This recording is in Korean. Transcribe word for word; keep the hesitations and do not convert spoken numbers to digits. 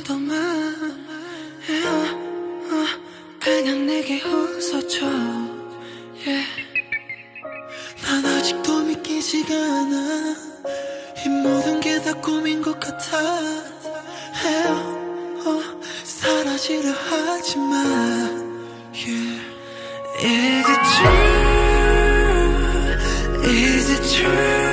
믿어만 yeah, uh, 그냥 내게 웃어줘 yeah. 난 아직도 믿기지가 않아 이 모든 게 다 꿈인 것 같아 yeah, uh, 사라지려 하지마 yeah. Is it true? Is it true?